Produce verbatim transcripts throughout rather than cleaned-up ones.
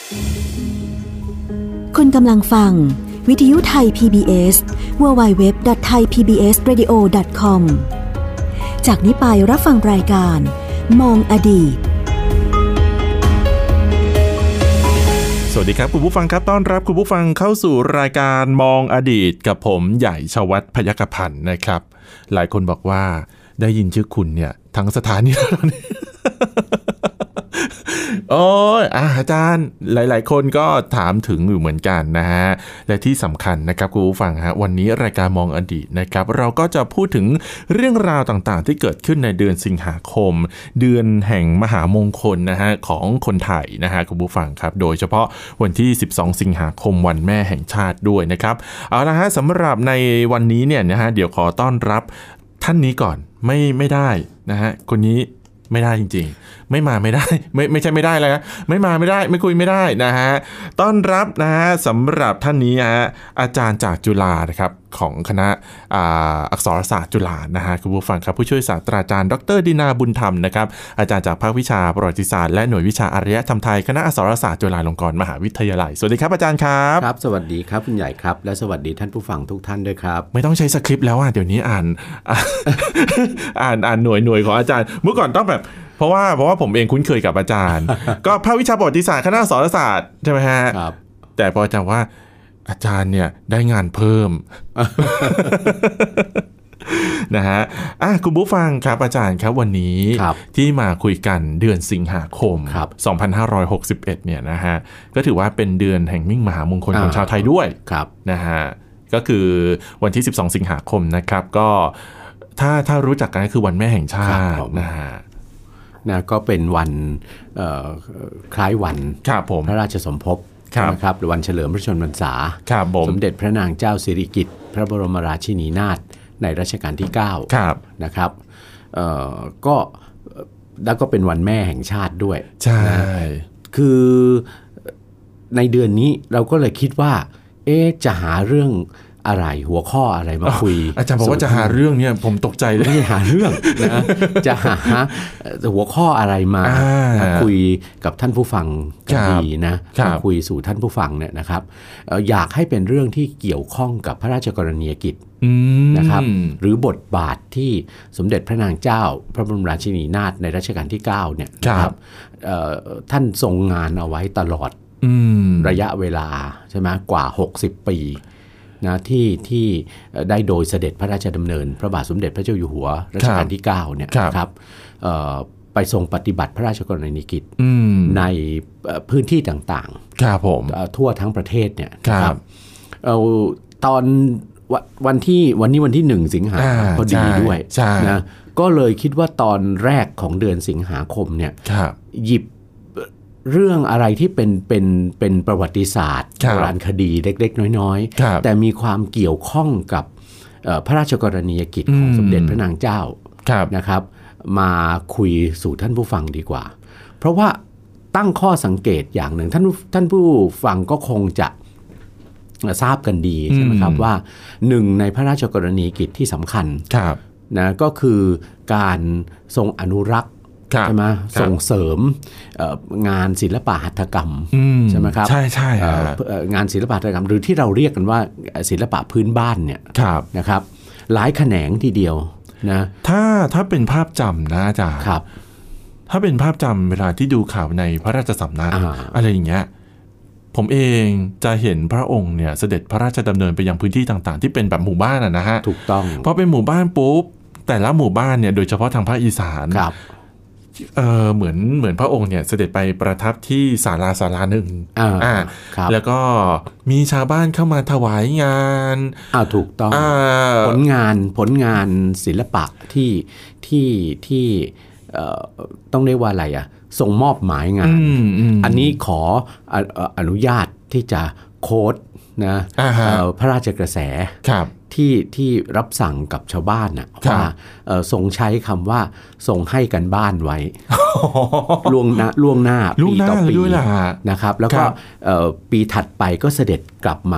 คุณกำลังฟังวิทยุไทย พี บี เอส ดับเบิลยู ดับเบิลยู ดับเบิลยู ดอท ไทย พี บี เอส เรดิโอ ดอท คอม จากนี้ไปรับฟังรายการมองอดีตสวัสดีครับคุณผู้ฟังครับต้อนรับคุณผู้ฟังเข้าสู่รายการมองอดีตกับผมใหญ่ชวัฒน์พยัคฆพันธ์นะครับหลายคนบอกว่าได้ยินชื่อคุณเนี่ยทั้งสถานีโอ้ยอาจารย์หลายๆคนก็ถามถึงอยู่เหมือนกันนะฮะและที่สำคัญนะครับคุณผู้ฟังฮะวันนี้รายการมองอดีตนะครับเราก็จะพูดถึงเรื่องราวต่างๆที่เกิดขึ้นในเดือนสิงหาคมเดือนแห่งมหามงคลนะฮะของคนไทยนะฮะคุณผู้ฟังครับโดยเฉพาะวันที่สิบสองสิงหาคมวันแม่แห่งชาติด้วยนะครับเอาละฮะสำหรับในวันนี้เนี่ยนะฮะเดี๋ยวขอต้อนรับท่านนี้ก่อนไม่ไม่ได้นะฮะคนนี้ไม่ได้จริงๆไม่มาไม่ได้ไม่ไม่ใช่ไม่ได้เลยนะไม่มาไม่ได้ไม่คุยไม่ได้นะฮะต้อนรับนะฮะสำหรับท่านนี้ฮะอาจารย์จากจุฬานะครับของคณะอ่าอักษรศาสตร์จุฬานะฮะคุณผู้ฟังครับผู้ช่วยศาสตราจารย์ดรดินาบุญธรรมนะครับอาจารย์จากภาควิชาประวัติศาสตร์และหน่วยวิชาอารยธรรมไทยคณะอักษรศาสตร์จุฬาลงกรณ์มหาวิทยาลัยสวัสดีครับอาจารย์ครับครับสวัสดีครับคุณใหญ่ครับและสวัสดีท่านผู้ฟังทุกท่านด้วยครับไม่ต้องใช้สคริปต์แล้วอ่ะเดี๋ยวนี้อ่านอ่านอ่านหน่วยหน่วยของอาจารย์เมื่อก่อนต้องแบบเพราะว่าเพราะว่าผมเองคุ้นเคยกับอาจารย์ ก็ภาควิชาประวัติศาสตร์คณะอักษรศาสตร์ใช่ไหมฮะครับแต่พออาจารย์ว่าอาจารย์เนี่ยได้งานเพิ่ม นะฮะอ่ะคุณผู้ฟังครับอาจารย์ครับวันนี้ที่มาคุยกันเดือนสิงหาคมสองพันห้าร้อยหกสิบเอ็ดเนี่ยนะฮะก็ถือว่าเป็นเดือนแห่งมิ่งมหามงคลของชาวไทยด้วยนะฮะก็คือวันที่สิบสองสิงหาคมนะครับก็ถ้าถ้ารู้จักกันก็คือวันแม่แห่งชาตินะฮะนะก็เป็นวันคล้ายวันพระราชสมภพนะครับหรือวันเฉลิมพระชนมพรรษาสมเด็จพระนางเจ้าสิริกิติ์พระบรมราชินีนาถในรัชกาลที่เก้านะครับก็แล้วก็เป็นวันแม่แห่งชาติด้วยใช่นะคือในเดือนนี้เราก็เลยคิดว่าเอ๊ะจะหาเรื่องอะไรหัวข้ออะไรมาคุยอาจารย์บอกว่าจะหาเรื่องเนี่ยผมตกใจเลยไม่หาเรื่องนะจะหาหัวข้ออะไรมาคุยกับท่านผู้ฟังกันดีนะคุยสู่ท่านผู้ฟังเนี่ยนะครับอยากให้เป็นเรื่องที่เกี่ยวข้องกับพระราชกรณียกิจนะครับหรือบทบาทที่สมเด็จพระนางเจ้าพระบรมราชินีนาถในรัชกาลที่เก้าเนี่ยนะครับท่านทรงงานเอาไว้ตลอดระยะเวลาใช่ไหมกว่าหกสิบปีนะที่ที่ได้โดยเสด็จพระราชดำเนินพระบาทสมเด็จพระเจ้าอยู่หัวรัชกาลที่เก้าเนี่ยครับไปทรงปฏิบัติพระราชกรณียกิจในพื้นที่ต่างๆครับผมทั่วทั้งประเทศเนี่ยครับตอนวันที่วันนี้วันที่หนึ่งสิงหาคมพอดีด้วยนะก็เลยคิดว่าตอนแรกของเดือนสิงหาคมเนี่ยหยิบเรื่องอะไรที่เป็นเป็นเป็นประวัติศาสตร์โบราณคดีเล็กๆน้อยๆแต่มีความเกี่ยวข้องกับพระราชกรณียกิจของสมเด็จพระนางเจ้านะครับมาคุยสู่ท่านผู้ฟังดีกว่าเพราะว่าตั้งข้อสังเกตอย่างหนึ่งท่านท่านผู้ฟังก็คงจะทราบกันดีใช่ไหมครับว่าหนึ่งในพระราชกรณียกิจที่สำคัญนะก็คือการทรงอนุรักษ์ใช่ไหมส่งเสริมงานศิลปะหัตถกรรมใช่ไหมครับใช่ใช่งานศิลปะหัตถกรรมหรือที่เราเรียกกันว่าศิลปะพื้นบ้านเนี่ยนะครับหลายแขนงทีเดียวนะถ้าถ้าเป็นภาพจำนะอาจารย์ถ้าเป็นภาพจำเวลาที่ดูข่าวในพระราชสำนัก อ, อะไรอย่างเงี้ยผมเองจะเห็นพระองค์เนี่ยเสด็จพระราชดำเนินไปยังพื้นที่ต่างๆที่เป็นแบบหมู่บ้านนะฮะถูกต้องพอเป็นหมู่บ้านปุ๊บแต่ละหมู่บ้านเนี่ยโดยเฉพาะทางภาคอีสานเออเหมือนเหมือนพระองค์เนี่ยเสด็จไปประทับที่ศาลาศาลาหนึ่งอ่าแล้วก็มีชาวบ้านเข้ามาถวายงานอ่าถูกต้องผลงานผลงานศิลปะที่ที่ที่เอ่อต้องเรียกว่าอะไรอ่ะทรงมอบหมายงานอันนี้ขออนุญาตที่จะโค้ดนะพระราชกระแสที่ที่รับสั่งกับชาวบ้านนะว่าทรงใช้คำว่าทรงให้กันบ้านไว้ล่วงหน้าล่วงหน้าปีต่อปีนะครับแล้วก็ปีถัดไปก็เสด็จกลับมา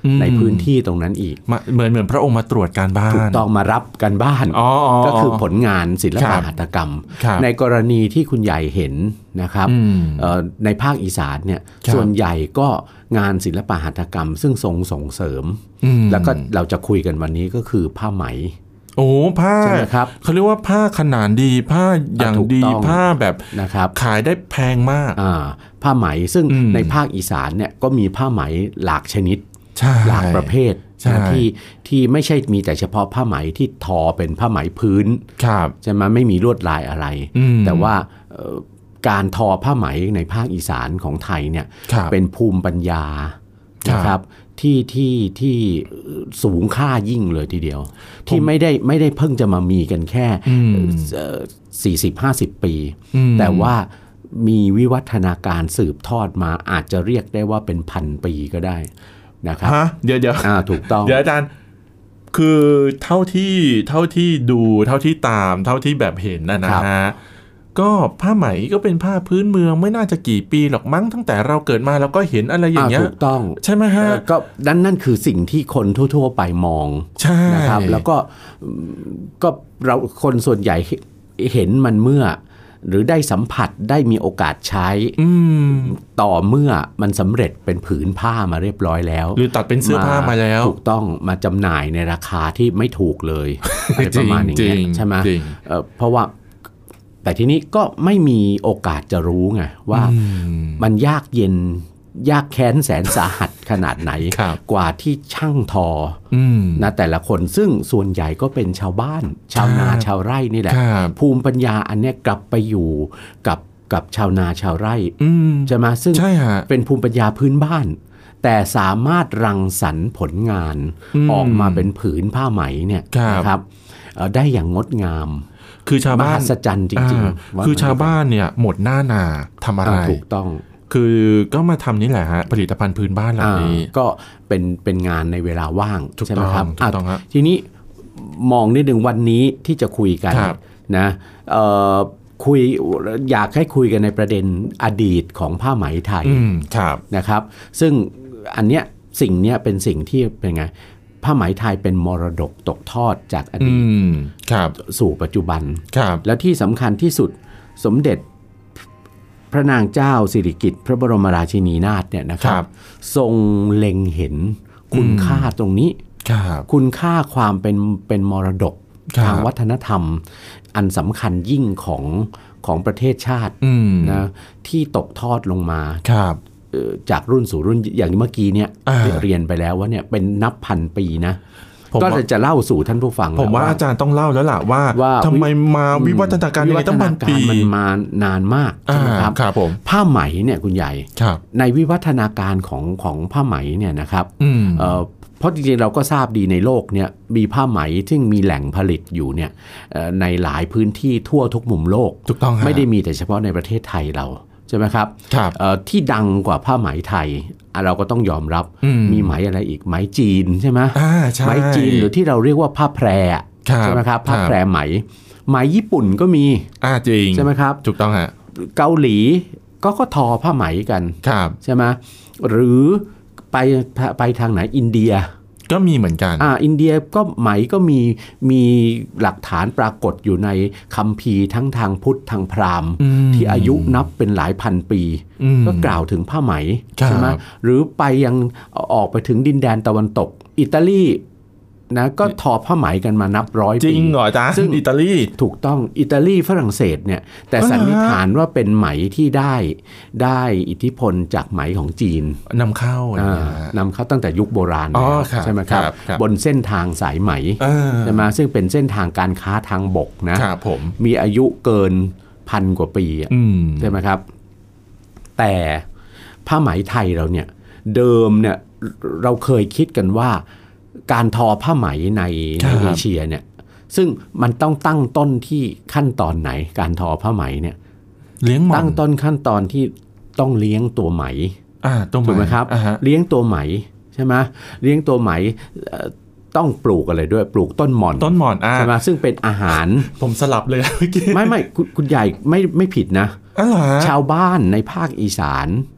ในพื้นที่ตรงนั้นอีกเหมือนเหมือนพระองค์มาตรวจการบ้านถูกต้องมารับการบ้านก็คือผลงานศิลปหัตถกรรมในกรณีที่คุณใหญ่เห็นนะครับในภาคอีสานเนี่ยส่วนใหญ่ก็งานศิลปหัตถกรรมซึ่งทรงส่งเสริมแล้วก็เราจะคุยกันวันนี้ก็คือผ้าไหมโอ้ผ้าเขาเรียกว่าผ้าขนาดดีผ้าอย่างดีผ้าแบบนะครับขายได้แพงมากผ้าไหมซึ่งในภาคอีสานเนี่ยก็มีผ้าไหมหลากชนิดหลากประเภทที่ที่ไม่ใช่มีแต่เฉพาะผ้าไหมที่ทอเป็นผ้าไหมพื้นใช่ไหมไม่มีลวดลายอะไรแต่ว่าการทอผ้าไหมในภาคอีสานของไทยเนี่ยเป็นภูมิปัญญานะครับที่ที่ที่สูงค่ายิ่งเลยทีเดียวที่ไม่ได้ไม่ได้เพิ่งจะมามีกันแค่สี่สิบห้าสิบปีแต่ว่ามีวิวัฒนาการสืบทอดมาอาจจะเรียกได้ว่าเป็นพันปีก็ได้นะครับฮะเดี๋ยวเดี๋ยวถูกต้องเดี๋ยวอาจารย์คือเท่าที่เท่าที่ดูเท่าที่ตามเท่าที่แบบเห็นนะนะฮะก็ผ้าไหมก็เป็นผ้าพื้นเมืองไม่น่าจะกี่ปีหรอกมั้งตั้งแต่เราเกิดมาเราก็เห็นอะไรอย่างเงี้ยถูกต้องใช่ไหมฮะก็นั่นนั่นคือสิ่งที่คนทั่วๆไปมองนะครับแล้วก็ก็เราคนส่วนใหญ่เห็นมันเมื่อหรือได้สัมผัสได้มีโอกาสใช้ต่อเมื่อมันสำเร็จเป็นผืนผ้ามาเรียบร้อยแล้วหรือตัดเป็นเสื้อผ้ามาแล้วถูกต้องมาจำหน่ายในราคาที่ไม่ถูกเลยอะไรประมาณอย่างนี้ใช่ไหมเพราะว่าแต่ทีนี้ก็ไม่มีโอกาสจะรู้ไงว่ามันยากเย็นยากแค้นแสนสาหัสขนาดไหนกว่าที่ช่างทอนะแต่ละคนซึ่งส่วนใหญ่ก็เป็นชาวบ้านชาวนาชาวไร่นี่แหละภูมิปัญญาอันนี้กลับไปอยู่กับกับชาวนาชาวไร่ใช่ไหมซึ่งเป็นภูมิปัญญาพื้นบ้านแต่สามารถรังสรรค์ผลงานออกมาเป็นผืนผ้าไหมเนี่ยนะครับได้อย่างงดงามคือชาวบ้านมหัศจรรย์จริงๆคือชาวบ้านเนี่ยหมดหน้านาทำอะไรถูกต้องคือก็มาทำนี่แหละฮะผลิตภัณฑ์พื้นบ้านเหล่านี้ก็เป็นเป็นงานในเวลาว่างใช่ไหมครับถูกต้องครับทีนี้มองนิดหนึ่งวันนี้ที่จะคุยกันนะคุยอยากให้คุยกันในประเด็นอดีตของผ้าไหมไทยนะครับซึ่งอันเนี้ยสิ่งเนี้ยเป็นสิ่งที่เป็นไงผ้าไหมไทยเป็นมรดกตกทอดจากอดีตสู่ปัจจุบันและที่สำคัญที่สุดสมเด็จพระนางเจ้าสิริกิติ์พระบรมราชินีนาถเนี่ยนะครับทรงเล็งเห็นคุณค่าตรงนี้คุณค่าความเป็นเป็นมรดกทางวัฒนธรรมอันสำคัญยิ่งของของประเทศชาตินะที่ตกทอดลงมาจากรุ่นสู่รุ่นอย่างเมื่อกี้เนี่ยเรียนไปแล้วว่าเนี่ยเป็นนับพันปีนะก็จะเล่าสู่ท่านผู้ฟังผมว่าอาจารย์ต้องเล่าแล้วล่ะว่าทำไมมาวิวัฒนาการนี้ต้องพันปีมันมานานมากใช่ไหมครับครับผมผ้าไหมเนี่ยคุณใหญ่ในวิวัฒนาการของของผ้าไหมเนี่ยนะครับเพราะจริงๆเราก็ทราบดีในโลกเนี่ยมีผ้าไหมซึ่งมีแหล่งผลิตอยู่เนี่ยในหลายพื้นที่ทั่วทุกมุมโลกถูกต้องไม่ได้มีแต่เฉพาะในประเทศไทยเราใช่ไหมครับที่ดังกว่าผ้าไหมไทยเราก็ต้องยอมรับมีไหมอะไรอีกไหมจีนใช่ไหมไหมจีนหรือที่เราเรียกว่าผ้าแพรใช่ไหมครับผ้าแพรไหมไหมญี่ปุ่นก็มีจริงใช่ไหมครับถูกต้องฮะเกาหลีก็ก็ทอผ้าไหมกันใช่ไหมหรือไปไปทางไหนอินเดียก็มีเหมือนกันอ่าอินเดียก็ไหมก็มีมีหลักฐานปรากฏอยู่ในคัมภีร์ทั้งทางพุทธทางพราหมณ์ที่อายุนับเป็นหลายพันปีก็กล่าวถึงผ้าไหมใช่ไหมหรือไปยังออกไปถึงดินแดนตะวันตกอิตาลีนะก็ทอผ้าไหมกันมานับร้อยปีจริงเหรอจ๊ะซึ่งอิตาลีถูกต้องอิตาลีฝรั่งเศสเนี่ยแต่สันนิษฐานว่าเป็นไหมที่ได้ได้อิทธิพลจากไหมของจีนนำเข้านำเข้าตั้งแต่ยุคโบราณใช่ไหมครับบนเส้นทางสายไหมใช่ไหมซึ่งเป็นเส้นทางการค้าทางบกนะมีอายุเกินพันกว่าปีใช่ไหมครับแต่ผ้าไหมไทยเราเนี่ยเดิมเนี่ยเราเคยคิดกันว่าการทอผ้าไหมในในเอเชียเนี่ยซึ่งมันต้องตั้งต้นที่ขั้นตอนไหนการทอผ้าไหมเนี่ยเลี้ยงตั้งต้นขั้นตอนที่ต้องเลี้ยงตัวไหมอ่าถูกไหมครับเลี้ยงตัวไหมใช่ไหมเลี้ยงตัวไหมต้องปลูกอะไรด้วยปลูกต้นหม่อนต้นหม่อนใช่ไหมซึ่งเป็นอาหารผมสลับเลยเมื่อกี้ไม่ไม่คุณใหญ่ไม่ไม่ผิดนะชาวบ้านในภาคอีสาน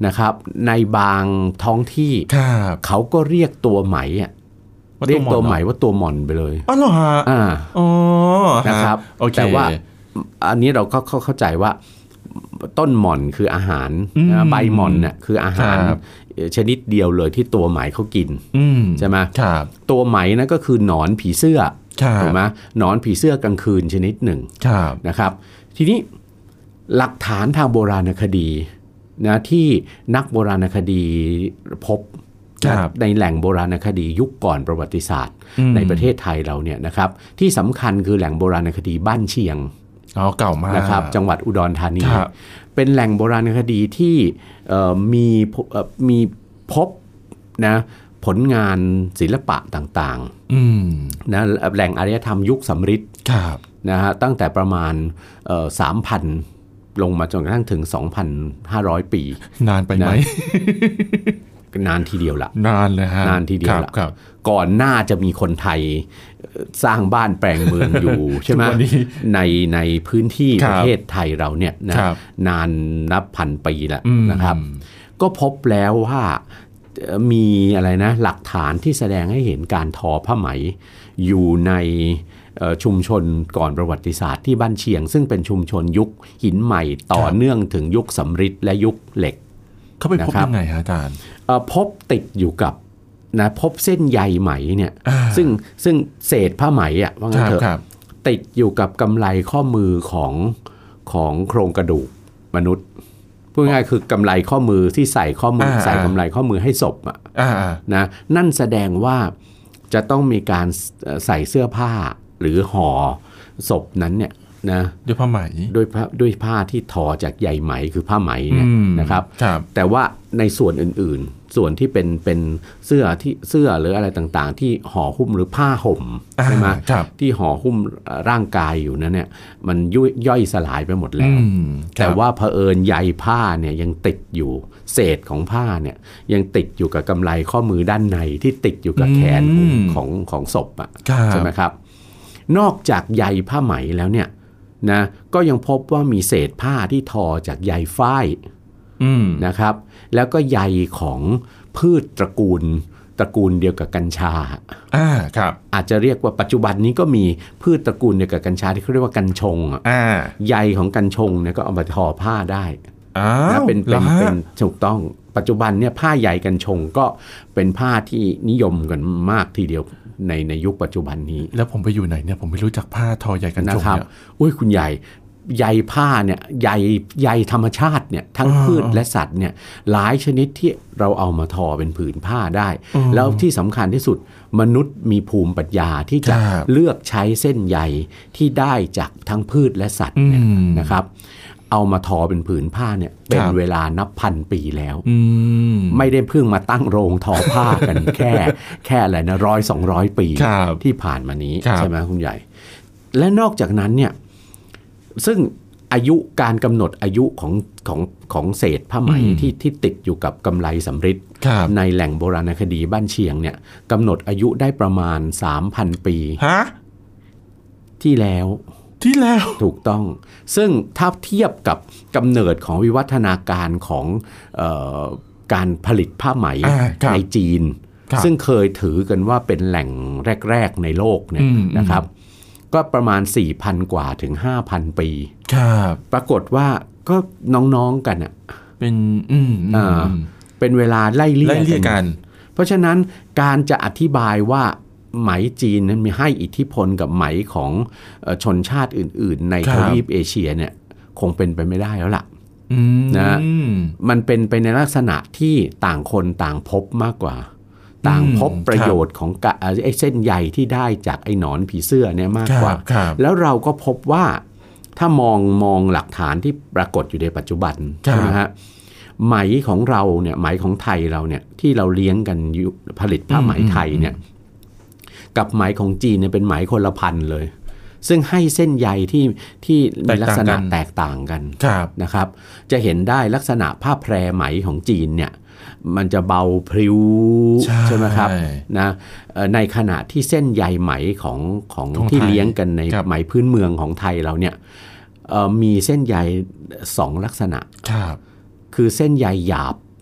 นะครับในบางท้องที่เขาก็เรียกตัวไหมอ่ะเรียกตัวไหมว่าตัวหม่อนไปเลยอ๋อเหรอฮะอ่าอ๋อนะครับแต่ว่าอันนี้เราก็เข้าใจว่าต้นหม่อนคืออาหารใบหม่อนเนี่ยคืออาหารชนิดเดียวเลยที่ตัวไหมเขากินใช่ไหมตัวไหมนั่นก็คือหนอนผีเสื้อถูกไหมหนอนผีเสื้อกลางคืนชนิดหนึ่งนะครับทีนี้หลักฐานทางโบราณคดีนะที่นักโบราณคดีพบในแหล่งโบราณคดียุคก่อนประวัติศาสตร์ในประเทศไทยเราเนี่ยนะครับที่สำคัญคือแหล่งโบราณคดีบ้านเชียงอ๋อเก่ามากนะครับจังหวัดอุดรธานีเป็นแหล่งโบราณคดีที่มีมีพบนะผลงานศิลปะต่างๆนะแหล่งอารยธรรมยุคสำริดนะฮะตั้งแต่ประมาณ สามพัน ลงมาจนกระทั่งถึง สองพันห้าร้อย ปีนานไปไหมนานทีเดียวละนานเลยฮะนานทีเดียวละก่อนหน้าจะมีคนไทยสร้างบ้านแปลงเมืองอยู่ใช่ไหมในในพื้นที่ประเทศไทยเราเนี่ยนะนานนับพันปีแล้วนะครับก็พบแล้วว่ามีอะไรนะหลักฐานที่แสดงให้เห็นการทอผ้าไหมอยู่ในชุมชนก่อนประวัติศาสตร์ที่บ้านเชียงซึ่งเป็นชุมชนยุคหินใหม่ต่อเนื่องถึงยุคสำริดและยุคเหล็กเขาไปพบยังไงฮะอาจารย์พบติดอยู่กับนะพบเส้นใยไหมเนี่ยซึ่งซึ่งเศษผ้าไหมอ่ะว่างั้นเถอะติดอยู่กับกำไลข้อมือของของโครงกระดูกมนุษย์พูดง่ายคือกำไลข้อมือที่ใส่ข้อมือใส่กำไลข้อมือให้ศพอ่ะนะนั่นแสดงว่าจะต้องมีการใส่เสื้อผ้าหรือห่อศพนั้นเนี่ยนะด้วยผ้าไหมด้วยผ้าด้วยผ้าที่ทอจากใยไหมคือผ้าไหมเนี่ยนะครับแต่ว่าในส่วนอื่นๆส่วนที่เป็นเป็นเสื้อที่เสื้อหรืออะไรต่างๆที่ห่อหุ้มหรือผ้าห่มใช่ไหมที่ห่อหุ้มร่างกายอยู่นั้นเนี่ยมันย่อยสลายไปหมดแล้วแต่ว่าเผอิญใยผ้าเนี่ยยังติดอยู่เศษของผ้าเนี่ยยังติดอยู่กับกำไลข้อมือด้านในที่ติดอยู่กับแขนของของศพอ่ะใช่ไหมครับนอกจากใยผ้าไหมแล้วเนี่ยนะก็ยังพบว่ามีเศษผ้าที่ทอจากใยฝ้ายนะครับแล้วก็ใยของพืชตระกูลตระกูลเดียวกับกัญชาอ่าครับอาจจะเรียกว่าปัจจุบันนี้ก็มีพืชตระกูลเดียวกับกัญชาที่เขาเรียกว่ากัญชงอ่าใยของกัญชงเนี่ยก็เอามาทอผ้าได้นะเป็นเป็นเป็นถูกต้องปัจจุบันเนี่ยผ้าใยกัญชงก็เป็นผ้าที่นิยมกันมากทีเดียวในในยุคปัจจุบันนี้แล้วผมไปอยู่ไหนเนี่ยผมไม่รู้จักผ้าทอใยกัญชงเนี่ยอุ้ยคุณใหญ่ใยผ้าเนี่ยใยใยธรรมชาติเนี่ยทั้งพืชและสัตว์เนี่ยหลายชนิดที่เราเอามาทอเป็นผืนผ้าได้แล้วที่สำคัญที่สุดมนุษย์มีภูมิปัญญาที่จะเลือกใช้เส้นใยที่ได้จากทั้งพืชและสัตว์เนี่ยนะครับเอามาทอเป็นผืนผ้าเนี่ยเป็นเวลานับพันปีแล้วไม่ได้เพิ่งมาตั้งโรงทอผ้ากัน แค่แค่อะไรนะร้อยสองร้อยปีที่ผ่านมานี้ใช่ไหมคุณใหญ่และนอกจากนั้นเนี่ยซึ่งอายุการกำหนดอายุของของของเศษผ้าไหมที่ที่ติดอยู่กับกำไลสำริดในแหล่งโบราณคดีบ้านเชียงเนี่ยกำหนดอายุได้ประมาณ สามพัน ปีที่แล้วที่แล้วถูกต้องซึ่งถ้าเทียบกับกำเนิดของวิวัฒนาการของเอ่อการผลิตผ้าไหมในจีนซึ่งเคยถือกันว่าเป็นแหล่งแรกๆในโลกเนี่ยนะครับก็ประมาณ สี่พัน กว่าถึง ห้าพัน ปีครับปรากฏว่าก็น้องๆกันอ่ะเป็นอืมอ่าเป็นเวลาไล่เลี่ยกันเพราะฉะนั้นการจะอธิบายว่าไหมจีนนั้นมีให้อิทธิพลกับไหมของชนชาติอื่นๆในทวีปเอเชียเนี่ยคงเป็นไปไม่ได้แล้วล่ะนะมันเป็นไปในลักษณะที่ต่างคนต่างพบมากกว่าต่างพบประโยชน์ของไอ้เส้นใยที่ได้จากไอ้หนอนผีเสื้อเนี่ยมากกว่าแล้วเราก็พบว่าถ้ามองมองหลักฐานที่ปรากฏอยู่ในปัจจุบันใช่ไหมฮะไหมของเราเนี่ยไหมของไทยเราเนี่ยที่เราเลี้ยงกันผลิตผ้าไหมไทยเนี่ยกับไหมของจีนเนี่ยเป็นไหมคนละพันเลยซึ่งให้เส้นใยที่ที่มีลักษณะแตกต่างกันนะครับจะเห็นได้ลักษณะผ้าแพรไหมของจีนเนี่ยมันจะเบาพริ้วใช่ไหมครับนะในขณะที่เส้นใยไหมของของที่เลี้ยงกันในไหมพื้นเมืองของไทยเราเนี่ยมีเส้นใยสองลักษณะคือเส้นใยหยาบ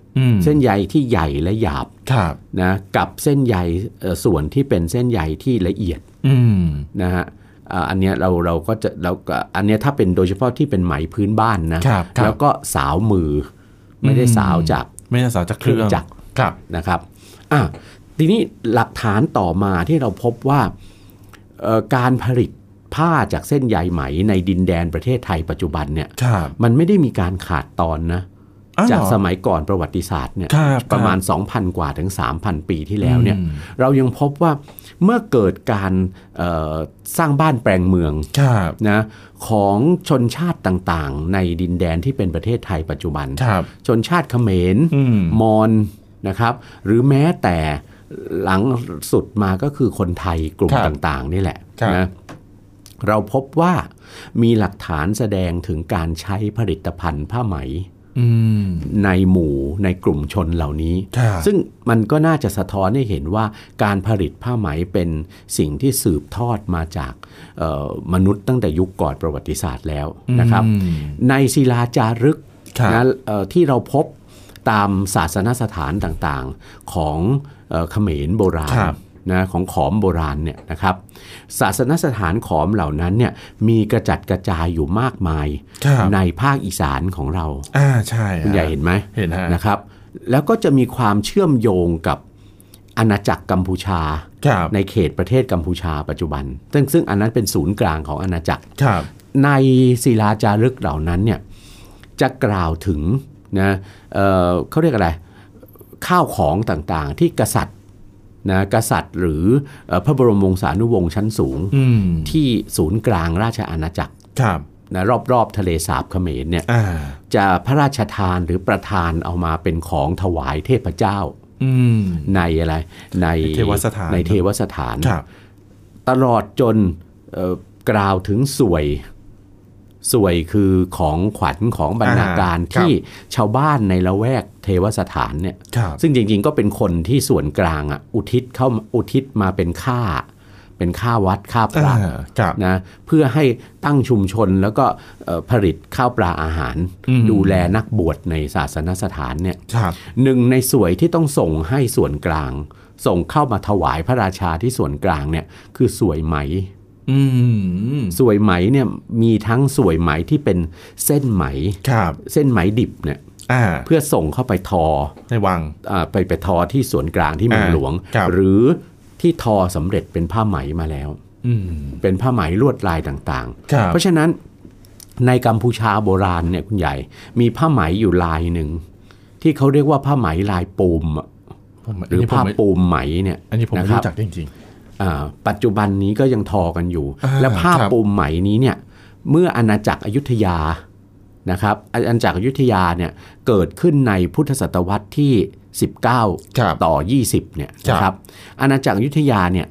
เส้นใยที่ใหญ่และหยาบนะกับเส้นใยส่วนที่เป็นเส้นใยที่ละเอียดนะฮะอันนี้เราเราก็จะเราอันนี้ถ้าเป็นโดยเฉพาะที่เป็นไหมพื้นบ้านนะแล้วก็สาวมือไม่ได้สาวจากไม่ได้สาวจากเครื่องจักรนะครับอ่ะทีนี้หลักฐานต่อมาที่เราพบว่าการผลิตผ้าจากเส้นใยไหมในดินแดนประเทศไทยปัจจุบันเนี่ยมันไม่ได้มีการขาดตอนนะจากสมัยก่อนประวัติศาสตร์เนี่ยประมาณ สองพัน กว่าถึง สามพัน ปีที่แล้วเนี่ยเรายังพบว่าเมื่อเกิดการสร้างบ้านแปลงเมืองนะของชนชาติต่างๆในดินแดนที่เป็นประเทศไทยปัจจุบันชนชาติเขมรมอญนะครับหรือแม้แต่หลังสุดมาก็คือคนไทยกลุ่มต่างๆนี่แหละนะเราพบว่ามีหลักฐานแสดงถึงการใช้ผลิตภัณฑ์ผ้าไหมในหมู่ในกลุ่มชนเหล่านี้ซึ่งมันก็น่าจะสะท้อนให้เห็นว่าการผลิตผ้าไหมเป็นสิ่งที่สืบทอดมาจากมนุษย์ตั้งแต่ยุคก่อนประวัติศาสตร์แล้วนะครับในศิลาจารึกนะที่เราพบตามศาสนสถานต่างๆของเขมรโบราณนะของขอมโบราณเนี่ยนะครับศาสนสถานขอมเหล่านั้นเนี่ยมีกระจัดกระจายอยู่มากมายในภาคอีสานของเราอ่าใช่คุณใหญ่เห็นไหมเห็นนะครับแล้วก็จะมีความเชื่อมโยงกับอาณาจักรกัมพูชาในเขตประเทศกัมพูชาปัจจุบันซึ่งซึ่งอันนั้นเป็นศูนย์กลางของอาณาจักรในศิลาจารึกเหล่านั้นเนี่ยจะกล่าวถึงนะ เอ่อ เขาเรียกอะไรข้าวของต่างๆที่กษัตริย์นะกษัตริย์หรือพระบรมวงศานุวงศ์ชั้นสูงที่ศูนย์กลางราชอาณาจักรนะรอบๆทะเลสาบเขมรเนี่ยจะพระราชทานหรือประทานเอามาเป็นของถวายเทพเจ้าในอะไรในเทวสถานในเทวสถานตลอดจนกล่าวถึงสวยสวยคือของขวัญของบรรณาการที่ชาวบ้านในละแวกเทวสถานเนี่ยซึ่งจริงๆก็เป็นคนที่ส่วนกลางอ่ะอุทิศเข้าอุทิศมาเป็นค่าเป็นค่าวัดค่าพระนะเพื่อให้ตั้งชุมชนแล้วก็ผลิตข้าวปลาอาหารดูแลนักบวชในศาสนสถานเนี่ยหนึ่งในสวยที่ต้องส่งให้ส่วนกลางส่งเข้ามาถวายพระราชาที่ส่วนกลางเนี่ยคือสวยไหมสวยไหมเนี่ยมีทั้งสวยไหมที่เป็นเส้นไหมเส้นไหมดิบเนี่ยเพื่อส่งเข้าไปทอในวังไปไปทอที่ส่วนกลางที่เมืองหลวงหรือที่ทอสำเร็จเป็นผ้าไหมมาแล้วเป็นผ้าไหมลวดลายต่างๆเพราะฉะนั้นในกัมพูชาโบราณเนี่ยคุณใหญ่มีผ้าไหมอยู่ลายหนึ่งที่เขาเรียกว่าผ้าไหมลายปูมหรือผ้าปูมไหมเนี่ยอันนี้ผมไม่รู้จักจริงๆปัจจุบันนี้ก็ยังทอกันอยู่และผ้าปูมไหมนี้เนี่ยเมื่ออาณาจักรอยุธยานะครับอาณาจักรอยุธยาเนี่ยเกิดขึ้นในพุทธศตวรรษที่สิบเก้าต่อยี่สิบเนี่ยนะครับอาณาจักรอยุธยาเนี่ย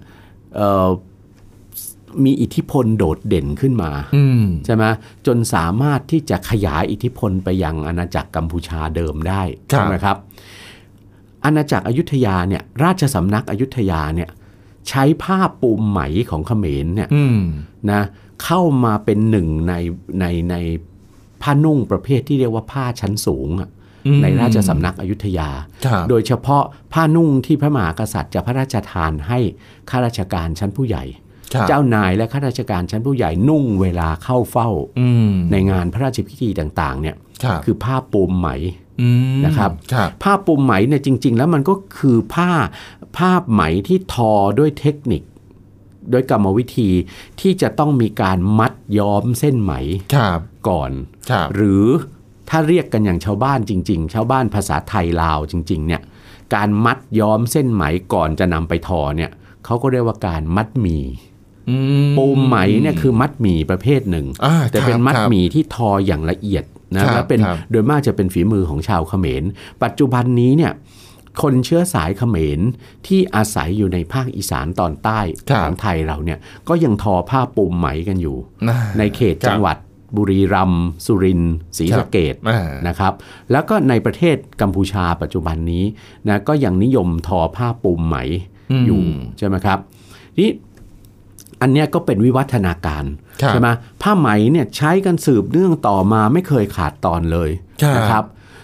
มีอิทธิพลโดดเด่นขึ้นมาใช่ไหมจนสามารถที่จะขยายอิทธิพลไปยังอาณาจักรกัมพูชาเดิมได้ใช่ไหมครับอาณาจักรอยุธยาเนี่ยราชสำนักอยุธยาเนี่ยใช้ผ้าปูมไหมของเขมรเนี่ยนะเข้ามาเป็นหนึ่งในในในผ้านุ่งประเภทที่เรียกว่าผ้าชั้นสูงในราชสำนักอยุธยาโดยเฉพาะผ้านุ่งที่พระมหากษัตริย์จะพระราชทานให้ข้าราชการชั้นผู้ใหญ่เจ้านายและข้าราชการชั้นผู้ใหญ่นุ่งเวลาเข้าเฝ้าในงานพระราชพิธีต่างๆเนี่ยคือผ้าปูมไหมนะครับผ้าปูมไหมเนี่ยจริงๆแล้วมันก็คือผ้าผ้าไหมที่ทอด้วยเทคนิคโดยกรรมวิธีที่จะต้องมีการมัดย้อมเส้นไหมก่อนหรือถ้าเรียกกันอย่างชาวบ้านจริงๆชาวบ้านภาษาไทยลาวจริงๆเนี่ยการมัดย้อมเส้นไหมก่อนจะนำไปทอเนี่ยเขาก็เรียกว่าการมัดหมี่ปูมไหมเนี่ยคือมัดหมี่ประเภทหนึ่งแต่เป็นมัดหมี่ที่ทออย่างละเอียดนะและเป็นโดยมากจะเป็นฝีมือของชาวเขมรปัจจุบันนี้เนี่ยคนเชื้อสายเขมรที่อาศัยอยู่ในภาคอีสานตอนใต้ของไทยเราเนี่ยก็ยังทอผ้าปูมไหมกันอยู่ในเขตจังหวัดบุรีรัมย์สุรินทร์ศรีสะเกษนะครับแล้วก็ในประเทศกัมพูชาปัจจุบันนี้นะก็ยังนิยมทอผ้าปูมไหมอยู่ใช่ไหมครับนี่อันนี้ก็เป็นวิวัฒนาการใช่ไหมผ้าไหมเนี่ยใช้กันสืบเนื่องต่อมาไม่เคยขาดตอนเลยนะครับ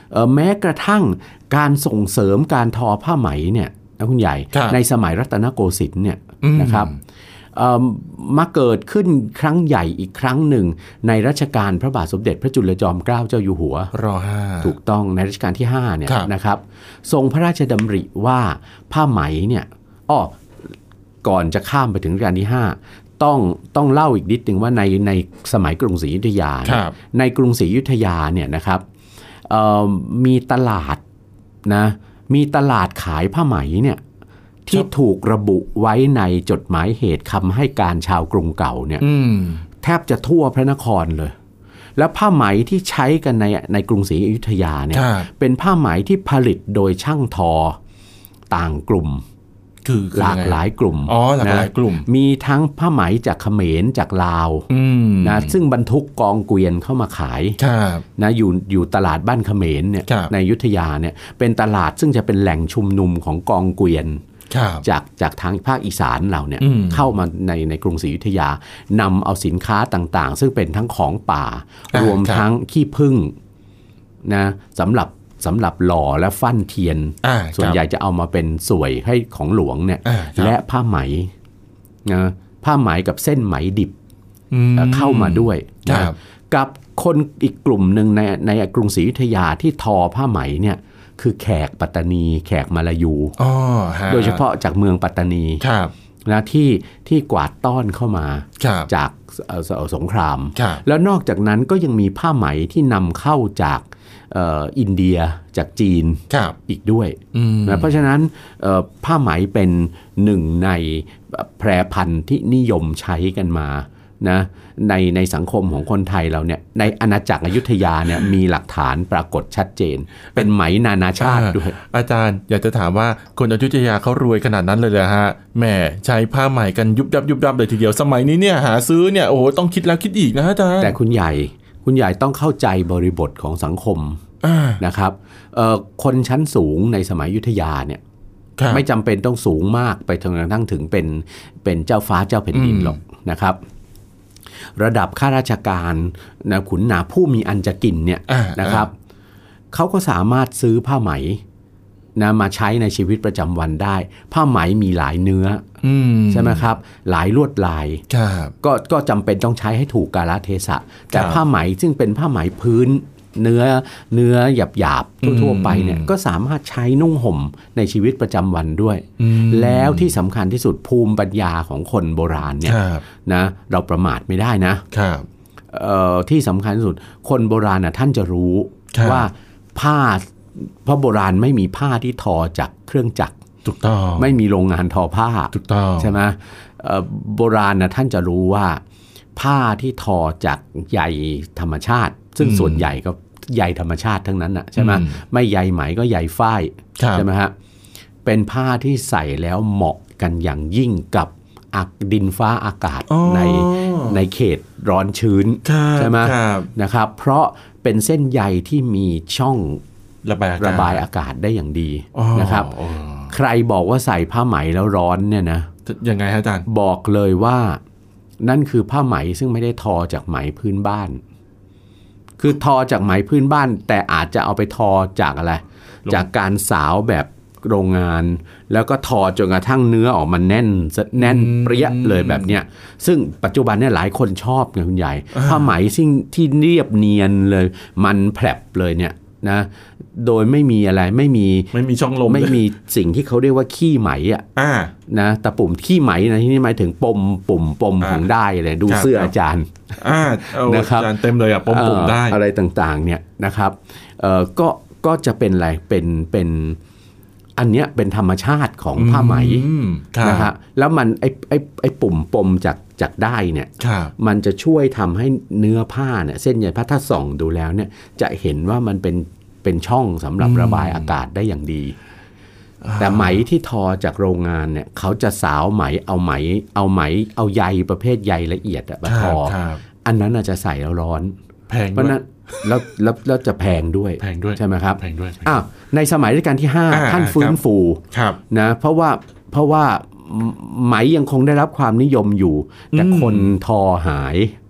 แม้กระทั่งการส่งเสริมการทอผ้าไหมเนี่ยนะคุณใหญ่ในสมัยรัตนโกสินทร์เนี่ยนะครับมาเกิดขึ้นครั้งใหญ่อีกครั้งหนึ่งในรัชกาลพระบาทสมเด็จพระจุลจอมเกล้าเจ้าอยู่หัวรอห้าถูกต้องในรัชกาลที่ห้าเนี่ยนะครับทรงพระราชดำริว่าผ้าไหมเนี่ยอ้อก่อนจะข้ามไปถึงรัชกาลที่ห้าต้องต้องเล่าอีกนิดนึงว่าในในสมัยกรุงศรีอยุธยาในกรุงศรีอยุธยาเนี่ยนะครับมีตลาดนะมีตลาดขายผ้าไหมเนี่ยที่ถูกระบุไว้ในจดหมายเหตุคำให้การชาวกรุงเก่าเนี่ยแทบจะทั่วพระนครเลยแล้วผ้าไหมที่ใช้กันในในกรุงศรีอยุธยาเนี่ยเป็นผ้าไหมที่ผลิตโดยช่างทอต่างกลุ่มคือหลากหลายกลุ่มอ๋อหลากหลายกลุ่มมีทั้งผ้าไหมจากเขมรจากลาวนะซึ่งบรรทุกกองเกวียนเข้ามาขายนะอยู่อยู่ตลาดบ้านเขมรเนี่ยในอยุธยาเนี่ยเป็นตลาดซึ่งจะเป็นแหล่งชุมนุมของกองเกวียนจากจากทางภาคอีสานเราเนี่ยเข้ามาในในกรุงศรีอยุธยานำเอาสินค้าต่างๆซึ่งเป็นทั้งของป่ารวมทั้งขี้ผึ้งนะสำหรับสำหรับหล่อและฟั่นเทียนส่วนใหญ่จะเอามาเป็นสวยให้ของหลวงเนี่ยและผ้าไหมนะผ้าไหมกับเส้นไหมดิบเข้ามาด้วยนะกับคนอีกกลุ่มหนึ่งในในกรุงศรีอยุธยาที่ทอผ้าไหมเนี่ยคือแขกปัตตานีแขกมาลายูโดยเฉพาะจากเมืองปัตตานีนะที่ที่กวาดต้อนเข้ามาจากสงครามแล้วนอกจากนั้นก็ยังมีผ้าไหมที่นำเข้าจากอินเดียจากจีนอีกด้วยนะเพราะฉะนั้นผ้าไหมเป็นหนึ่งในแพรพันธุ์ที่นิยมใช้กันมานะในในสังคมของคนไทยเราเนี่ยในอาณาจักรอยุธยาเนี่ยมีหลักฐานปรากฏชัดเจนเป็นไหมนานาชาติด้วยอาจารย์อยากจะถามว่าคนอยุธยาเขารวยขนาดนั้นเลยเหรอฮะแหมใช้ผ้าไหมกันยุบยับยุบยับเลยทีเดียวสมัยนี้เนี่ยหาซื้อเนี่ยโอ้โหต้องคิดแล้วคิดอีกนะอาจารย์แต่คุณใหญ่คุณใหญ่ต้องเข้าใจบริบทของสังคมนะครับคนชั้นสูงในสมัยอยุธยาเนี่ยไม่จำเป็นต้องสูงมากไปจนกระทั่งถึงเป็นเป็นเจ้าฟ้าเจ้าแผ่นดินหรอกนะครับระดับข้าราชการนะขุนนางผู้มีอันจะกินเนี่ยนะครับเขาก็สามารถซื้อผ้าไหมนะมาใช้ในชีวิตประจำวันได้ผ้าไหมมีหลายเนื้อใช่ไหมครับหลายลวดลายก็ก็จำเป็นต้องใช้ให้ถูกกาลเทศะแต่ผ้าไหมซึ่งเป็นผ้าไหมพื้นเนื้อเนื้อหยาบหยาบทั่วๆไปเนี่ยก็สามารถใช้นุ่งห่มในชีวิตประจำวันด้วยแล้วที่สำคัญที่สุดภูมิปัญญาของคนโบราณเนี่ยนะเราประมาทไม่ได้นะที่สำคัญที่สุดคนโบราณน่ะท่านจะรู้ว่าผ้าเพราะโบราณไม่มีผ้าที่ทอจากเครื่องจักรถูกต้องไม่มีโรงงานทอผ้าถูกต้องใช่ไหมโบราณน่ะท่านจะรู้ว่าผ้าที่ทอจากใยธรรมชาติซึ่งส่วนใหญ่ก็ใยธรรมชาติทั้งนั้นน่ะใช่ไหมไม่ใยไหมก็ใยฝ้ายใช่ไหมฮะเป็นผ้าที่ใส่แล้วเหมาะกันอย่างยิ่งกับอักดินฟ้าอากาศในในเขตร้อนชื้นใช่ไหมนะครับเพราะเป็นเส้นใยที่มีช่องระบายระบายอากาศได้อย่างดีนะครับใครบอกว่าใส่ผ้าไหมแล้วร้อนเนี่ยนะยังไงฮะอาจารย์บอกเลยว่านั่นคือผ้าไหมซึ่งไม่ได้ทอจากไหมพื้นบ้านคือทอจากไหมพื้นบ้านแต่อาจจะเอาไปทอจากอะไรจากการสาวแบบโรงงานแล้วก็ทอจนกระทั่งเนื้อออกมาแน่นแน่นเปรี้ยเลยแบบเนี้ยซึ่งปัจจุบันเนี่ยหลายคนชอบไงคุณใหญ่ผ้าไหมซึ่งที่เรียบเนียนเลยมันแผลบเลยเนี่ยนะโดยไม่มีอะไรไม่มีไม่มีช่องลมไม่มีสิ่งที่เขาเรียกว่าขี้ไหมอ่ะนะแต่ปุ่มขี้ไหมนะที่นี่หมายถึงปมปุ่มปมของได้เลยดูเสื้ออาจารย์นะครับอาจารย์เต็มเลยอ่ะปมปุ่มได้อะไรต่างๆเนี่ยนะครับก็ก็จะเป็นอะไรเป็นเป็นอันเนี้ยเป็นธรรมชาติของผ้าไหมนะฮะแล้วมันไอ้ไอ้ไอ้ปุ่มปมจากจากได้เนี่ยมันจะช่วยทำให้เนื้อผ้าเนี่ยเส้นใยผ้าถ้าส่องดูแล้วเนี่ยจะเห็นว่ามันเป็นเป็นช่องสำหรับระบายอากาศได้อย่างดีแต่ไหมที่ทอจากโรงงานเนี่ยเขาจะสาวไหมเอาไหมเอาไหมเอาใยประเภทใยละเอียดมาทออันนั้นอาจจะใส่แล้วร้อนแพงเพราะนั้นแล้วแล้วแล้วจะแพงด้วยแพงด้วยใช่ไหมครับแพงด้วยอ้าวในสมัยรัชกาลที่ห้าท่านฟื้นฟูนะเพราะว่าเพราะว่าไหมยังคงได้รับความนิยมอยู่แต่คนทอหาย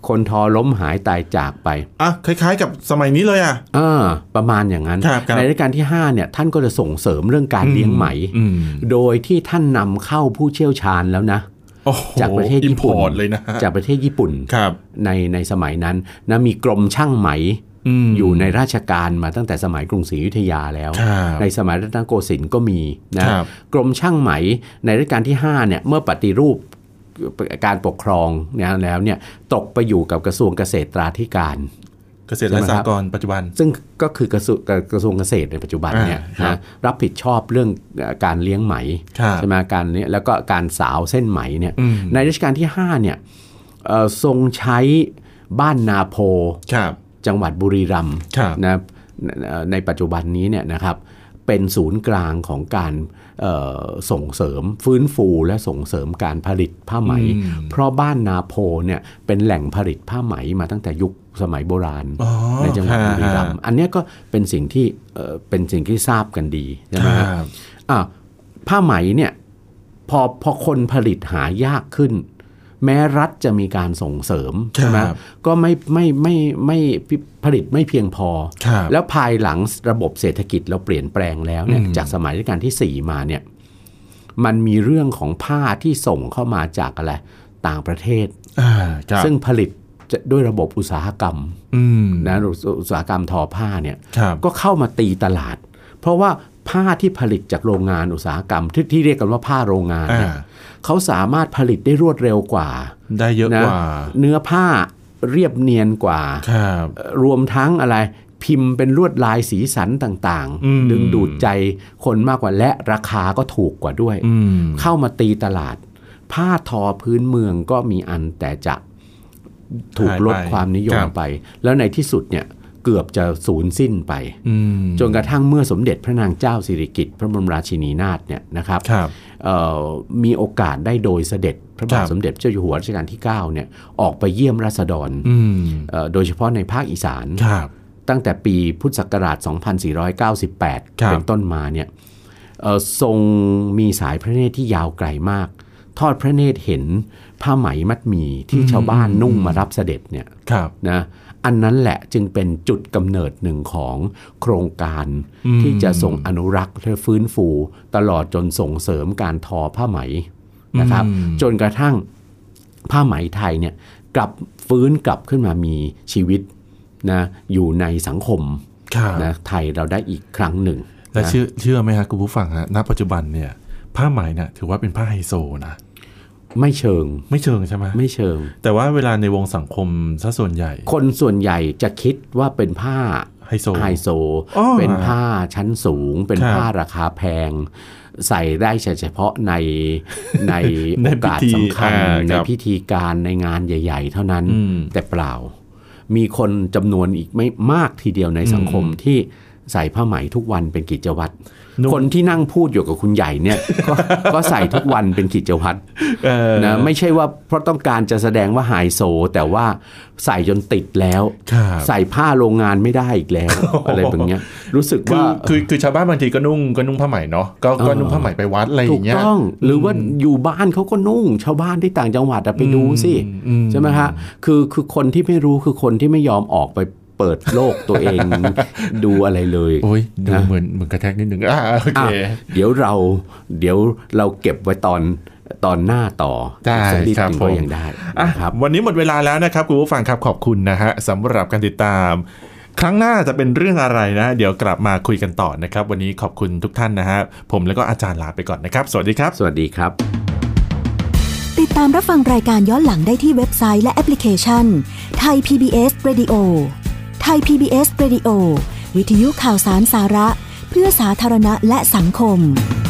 คนทอล้มหายตายจากไปอ่ะคล้ายๆกับสมัยนี้เลยอ่ะอ่าประมาณอย่างนั้นในรัชกาลที่ห้าเนี่ยท่านก็จะส่งเสริมเรื่องการเลี้ยงไหมโดยที่ท่านนำเข้าผู้เชี่ยวชาญแล้วนะจากประเทศญี่ปุ่นเลยนะจากประเทศญี่ปุ่นในในสมัยนั้นนะมีกรมช่างไหมอยู่ในราชการมาตั้งแต่สมัยกรุงศรีอยุธยาแล้วในสมัยรัตนโกสินทร์ก็มีนะกรมช่างไหมในรัชกาลที่ห้าเนี่ยเมื่อปฏิรูปการปกครองเนี่ยแล้วเนี่ยตกไปอยู่กับกระทรวงเกษตราธิการเกษตรและสหกรณ์ปัจจุบันซึ่งก็คือกระทรวงกระทรวงเกษตรในปัจจุบันเนี่ยนะรับผิดชอบเรื่องการเลี้ยงไหมใช่ไหมการนี้แล้วก็การสาวเส้นไหมเนี่ยในรัชกาลที่ห้าเนี่ยทรงใช้บ้านนาโพจังหวัดบุรีรัมย์นะในปัจจุบันนี้เนี่ยนะครับเป็นศูนย์กลางของการส่งเสริมฟื้นฟูและส่งเสริมการผลิตผ้าไหมเพราะบ้านนาโพเนี่ยเป็นแหล่งผลิตผ้าไหมมาตั้งแต่ยุคสมัยโบราณในจังหวัดบุรีรัมย์อันนี้ก็เป็นสิ่งที่เป็นสิ่งที่ทราบกันดีใช่ไหมครับผ้าไหมเนี่ยพอพอคนผลิตหายากขึ้นแม้รัฐจะมีการส่งเสริมใช่ไหมก็ไม่ไม่ไม่ไม่ผลิตไม่เพียงพอแล้วภายหลังระบบเศรษฐกิจเราเปลี่ยนแปลงแล้วเนี่ยจากสมัยรัชกาลที่สี่มาเนี่ยมันมีเรื่องของผ้าที่ส่งเข้ามาจากอะไรต่างประเทศซึ่งผลิตด้วยระบบอุตสาหกรรมนะอุตสาหกรรมทอผ้าเนี่ยก็เข้ามาตีตลาดเพราะว่าผ้าที่ผลิตจากโรงงานอุตสาหกรรมที่ที่เรียกกันว่าผ้าโรงงานเนี่ยเขาสามารถผลิตได้รวดเร็วกว่าได้เยอะกว่าเนื้อผ้าเรียบเนียนกว่ารวมทั้งอะไรพิมพ์เป็นลวดลายสีสันต่างๆดึงดูดใจคนมากกว่าและราคาก็ถูกกว่าด้วยเข้ามาตีตลาดผ้าทอพื้นเมืองก็มีอันแต่จะถูกลดความนิยมไปแล้วในที่สุดเนี่ยเกือบจะสูญสิ้นไปจนกระทั่งเมื่อสมเด็จพระนางเจ้าสิริกิติ์พระบรมราชินีนาถเนี่ยนะครับมีโอกาสได้โดยเสด็จพระบาทสมเด็จเจ้าอยู่หัวรัชกาลที่เก้าเนี่ยออกไปเยี่ยมราษฎรโดยเฉพาะในภาคอีสานตั้งแต่ปีพุทธศักราชสองพันสี่ร้อยเก้าสิบแปดเป็นต้นมาเนี่ยทรงมีสายพระเนตรที่ยาวไกลมากทอดพระเนตรเห็นผ้าไหมมัดหมี่ที่ชาวบ้านนุ่งมารับเสด็จเนี่ยนะอันนั้นแหละจึงเป็นจุดกำเนิดหนึ่งของโครงการที่จะส่งอนุรักษ์และฟื้นฟูตลอดจนส่งเสริมการทอผ้าไหมนะครับจนกระทั่งผ้าไหมไทยเนี่ยกลับฟื้นกลับขึ้นมามีชีวิตนะอยู่ในสังคมนะไทยเราได้อีกครั้งหนึ่งและเชื่อเชื่อไหมครับคุณผู้ฟังฮะณปัจจุบันเนี่ยผ้าไหมเนี่ยถือว่าเป็นผ้าไฮโซนะไม่เชิงไม่เชิงใช่ไหมไม่เชิงแต่ว่าเวลาในวงสังคมซะส่วนใหญ่คนส่วนใหญ่จะคิดว่าเป็นผ้าไฮโซไฮโซเป็นผ้าชั้นสูงเป็นผ้าราคาแพงใส่ได้เฉพาะในในโอกาสสำคัญในพิธีการในงานใหญ่ๆเท่านั้นแต่เปล่ามีคนจำนวนอีกไม่มากทีเดียวในสังคมที่ใส่ผ้าไหมทุกวันเป็นกิจวัตรคนที่นั่งพูดอยู่กับคุณใหญ่เนี่ย ก, ก็ใส่ทุกวันเป็นกิจวัตรนะไม่ใช่ว่าเพราะต้องการจะแสดงว่าไฮโซแต่ว่าใส่จนติดแล้วใส่ผ้าโรงงานไม่ได้อีกแล้ว อะไรแบบนี้รู้สึกว่าคือคือชาวบ้านบางทีก็นุ่งก็นุ่งผ้าไหมเนาะก็ก็นุ่งผ้าไหมไปวัดอะไรอย่างเงี้ยถูกต้องหรือว่าอยู่บ้านเขาก็นุ่งชาวบ้านที่ต่างจังหวัดไปดูสิใช่ไหมฮะคือคือคนที่ไม่รู้คือคนที่ไม่ยอมออกไปเปิดโลกตัวเองดูอะไรเลยโอ้ยดูเหมือนเหมือนกระแทกนิดนึงอ่าโอเคเดี๋ยวเราเดี๋ยวเราเก็บไว้ตอนตอนหน้าต่อได้ครับผมยังได้ครับวันนี้หมดเวลาแล้วนะครับคุณผู้ฟังครับขอบคุณนะฮะสำหรับการติดตามครั้งหน้าจะเป็นเรื่องอะไรนะเดี๋ยวกลับมาคุยกันต่อนะครับวันนี้ขอบคุณทุกท่านนะฮะผมแล้วก็อาจารย์ลาไปก่อนนะครับสวัสดีครับสวัสดีครับติดตามรับฟังรายการย้อนหลังได้ที่เว็บไซต์และแอปพลิเคชัน Thai พี บี เอส Radioไทย พี บี เอส Radio วิทยุข่าวสารสาระเพื่อสาธารณะและสังคม